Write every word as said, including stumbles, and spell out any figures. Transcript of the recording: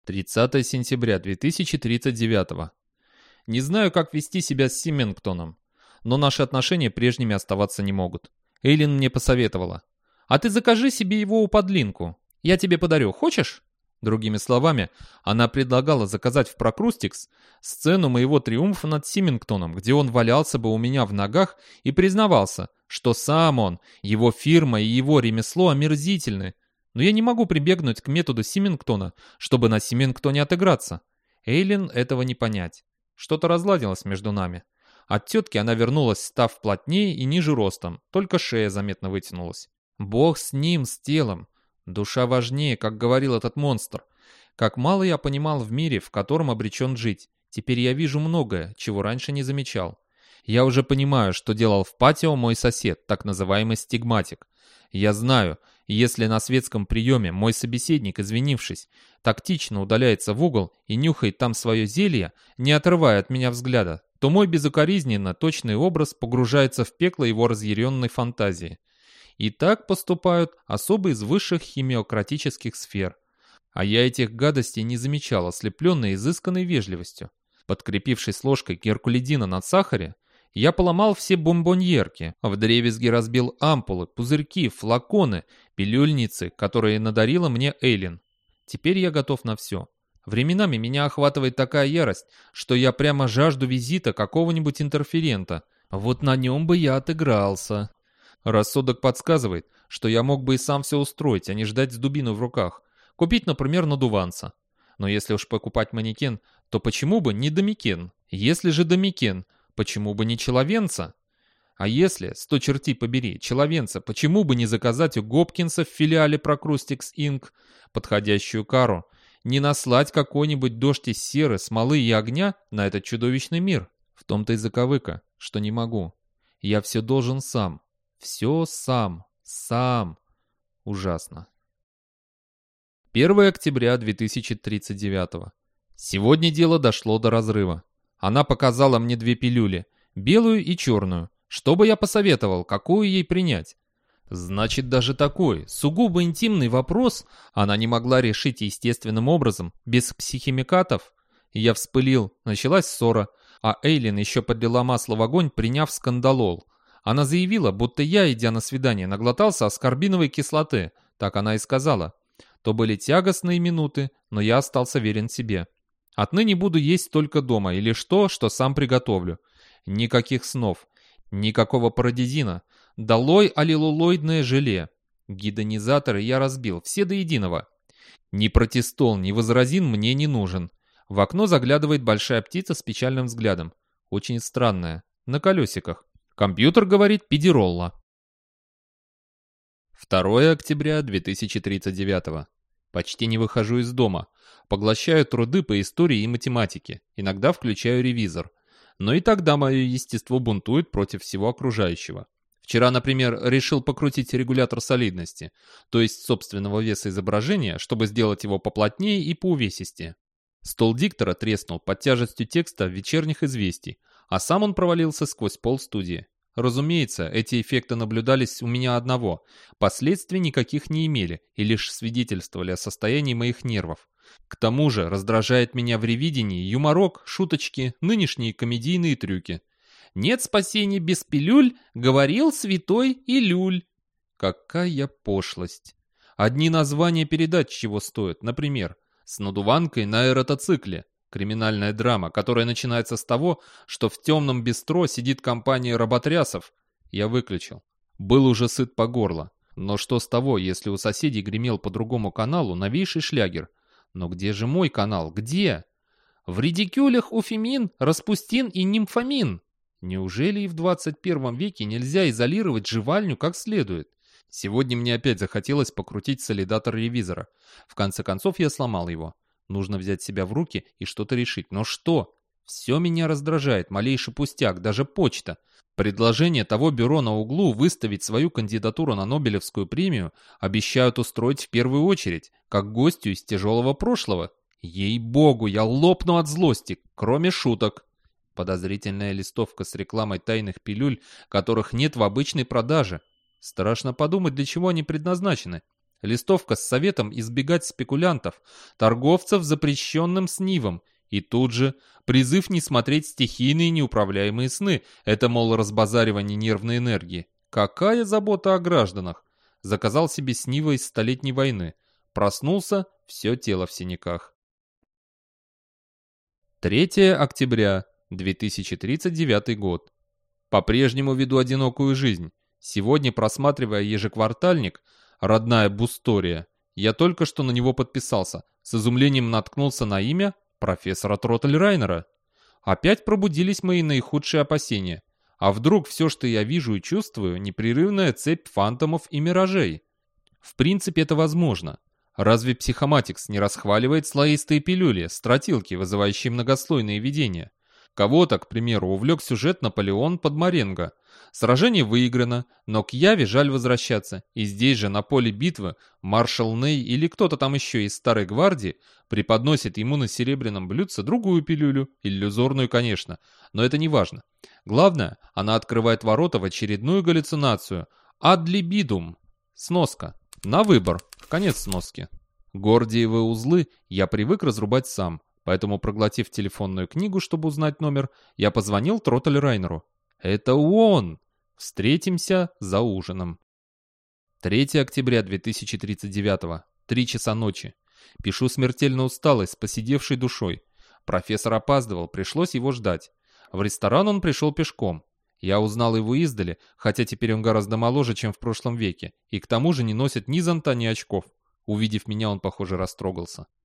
тридцатое сентября две тысячи тридцать девятого. Не знаю, как вести себя с Симингтоном, но наши отношения прежними оставаться не могут. Эйлин мне посоветовала. «А ты закажи себе его у подлинку. Я тебе подарю. Хочешь?» Другими словами, она предлагала заказать в Прокрустикс сцену моего триумфа над Симингтоном, где он валялся бы у меня в ногах и признавался, что сам он, его фирма и его ремесло омерзительны. Но я не могу прибегнуть к методу Симингтона, чтобы на Симингтоне отыграться. Эйлин этого не понять. Что-то разладилось между нами. От тетки она вернулась, став плотнее и ниже ростом, только шея заметно вытянулась. Бог с ним, с телом. Душа важнее, как говорил этот монстр. Как мало я понимал в мире, в котором обречен жить. Теперь я вижу многое, чего раньше не замечал. Я уже понимаю, что делал в патио мой сосед, так называемый стигматик. Я знаю, если на светском приеме мой собеседник, извинившись, тактично удаляется в угол и нюхает там свое зелье, не отрывая от меня взгляда, то мой безукоризненно точный образ погружается в пекло его разъяренной фантазии. И так поступают особо из высших химиократических сфер. А я этих гадостей не замечал, ослепленный изысканной вежливостью. Подкрепившись ложкой геркулидина на сахаре, я поломал все бомбоньерки, вдребезги разбил ампулы, пузырьки, флаконы, пилюльницы, которые надарила мне Эйлин. Теперь я готов на все. Временами меня охватывает такая ярость, что я прямо жажду визита какого-нибудь интерферента. Вот на нем бы я отыгрался. Рассудок подсказывает, что я мог бы и сам все устроить, а не ждать с дубиной в руках. Купить, например, надуванца. Но если уж покупать манекен, то почему бы не домикен? Если же домикен, почему бы не человенца? А если, сто чертей побери, человенца, почему бы не заказать у Гопкинса в филиале Прокрустикс инк подходящую кару? Не наслать какой-нибудь дождь из серы, смолы и огня на этот чудовищный мир? В том-то и заковыка, что не могу. Я все должен сам. Все сам. Сам. Ужасно. первое октября две тысячи тридцать девятого. Сегодня дело дошло до разрыва. Она показала мне две пилюли, белую и черную. Что бы я посоветовал, какую ей принять? Значит, даже такой, сугубо интимный вопрос она не могла решить естественным образом, без психимикатов. Я вспылил, началась ссора, а Эйлин еще подлила масло в огонь, приняв скандалол. Она заявила, будто я, идя на свидание, наглотался аскорбиновой кислоты. Так она и сказала. То были тягостные минуты, но я остался верен себе. Отныне буду есть только дома или что, что сам приготовлю. Никаких снов, никакого парадизина. Долой аллилуйлоидное желе. Гидонизаторы я разбил, все до единого. Ни протистол, ни возразин мне не нужен. В окно заглядывает большая птица с печальным взглядом. Очень странная, на колесиках. Компьютер говорит педиролла. второе октября две тысячи тридцать девятого. Почти не выхожу из дома. Поглощаю труды по истории и математике. Иногда включаю ревизор. Но и тогда мое естество бунтует против всего окружающего. Вчера, например, решил покрутить регулятор солидности, то есть собственного веса изображения, чтобы сделать его поплотнее и поувесистее. Стол диктора треснул под тяжестью текста вечерних известий, а сам он провалился сквозь пол студии. Разумеется, эти эффекты наблюдались у меня одного, последствий никаких не имели и лишь свидетельствовали о состоянии моих нервов. К тому же раздражает меня в ревидении юморок, шуточки, нынешние комедийные трюки. «Нет спасения без пилюль», говорил святой Илюль. Какая пошлость. Одни названия передач чего стоят, например, «С надуванкой на аэротоцикле». Криминальная драма, которая начинается с того, что в темном бистро сидит компания работрясов. Я выключил. Был уже сыт по горло. Но что с того, если у соседей гремел по другому каналу новейший шлягер? Но где же мой канал? Где? В редикюлях уфимин, распустин и нимфамин. Неужели и в двадцать первом веке нельзя изолировать жевальню как следует? Сегодня мне опять захотелось покрутить солидатор ревизора. В конце концов я сломал его. Нужно взять себя в руки и что-то решить. Но что? Все меня раздражает, малейший пустяк, даже почта. Предложение того бюро на углу выставить свою кандидатуру на Нобелевскую премию обещают устроить в первую очередь, как гостю из тяжелого прошлого. Ей-богу, я лопну от злости, кроме шуток. Подозрительная листовка с рекламой тайных пилюль, которых нет в обычной продаже. Страшно подумать, для чего они предназначены. Листовка с советом избегать спекулянтов, торговцев запрещенным снивом. И тут же призыв не смотреть стихийные неуправляемые сны. Это, мол, разбазаривание нервной энергии. Какая забота о гражданах? Заказал себе снива из Столетней войны. Проснулся, все тело в синяках. третьего октября две тысячи тридцать девятый год. По-прежнему веду одинокую жизнь. Сегодня, просматривая ежеквартальник «Родная Бустория», я только что на него подписался. С изумлением наткнулся на имя профессора Тротельрайнера. Опять пробудились мои наихудшие опасения. А вдруг все, что я вижу и чувствую, непрерывная цепь фантомов и миражей? В принципе, это возможно. Разве психоматикс не расхваливает слоистые пилюли, стратилки, вызывающие многослойные видения? Кого-то, к примеру, увлек сюжет Наполеон под Маренго. Сражение выиграно, но к Яве жаль возвращаться. И здесь же, на поле битвы, маршал Ней или кто-то там еще из Старой Гвардии преподносит ему на серебряном блюдце другую пилюлю, иллюзорную, конечно, но это не важно. Главное, она открывает ворота в очередную галлюцинацию. Ad libidum. Сноска. На выбор. Конец сноски. Гордиевы узлы я привык разрубать сам, поэтому, проглотив телефонную книгу, чтобы узнать номер, я позвонил Тротельрайнеру. Это он! Встретимся за ужином. третьего октября две тысячи тридцать девятого. Три часа ночи. Пишу смертельно усталый, с поседевшей душой. Профессор опаздывал, пришлось его ждать. В ресторан он пришел пешком. Я узнал его издали, хотя теперь он гораздо моложе, чем в прошлом веке, и к тому же не носит ни зонта, ни очков. Увидев меня, он, похоже, растрогался.